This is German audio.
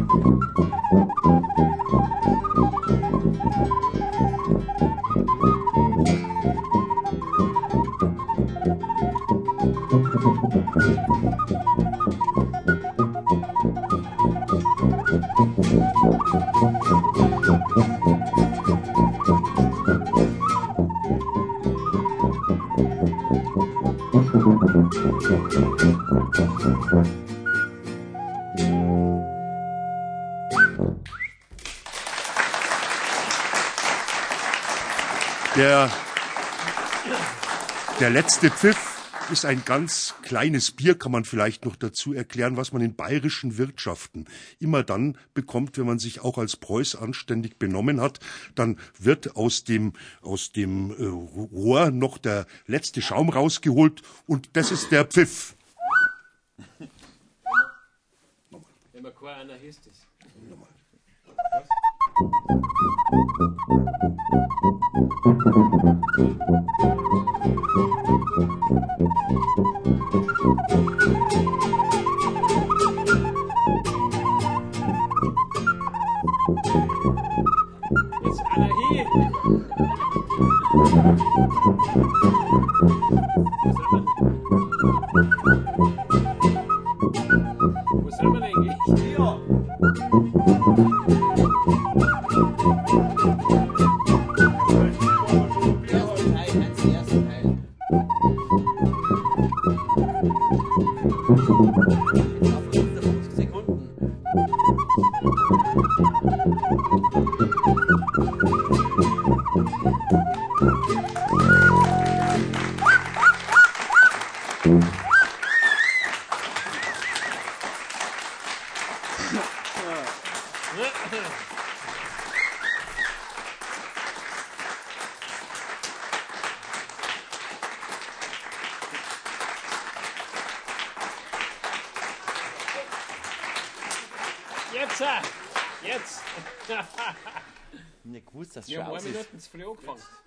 Der letzte Pfiff ist ein ganz kleines Bier, kann man vielleicht noch dazu erklären, was man in bayerischen Wirtschaften immer dann bekommt, wenn man sich auch als Preuß anständig benommen hat. Dann wird aus dem Rohr noch der letzte Schaum rausgeholt und das ist der Pfiff. Wenn man kein Anarchist ist. Jetzt Anarchie. Wo sind wir denn jetzt? Hier. Jetzt! Nicht gewusst, dass es Wir schon haben aus 1 ist. Minute zu früh angefangen.